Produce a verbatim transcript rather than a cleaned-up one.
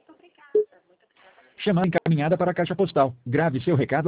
Chamada encaminhada para a caixa postal. Grave seu recado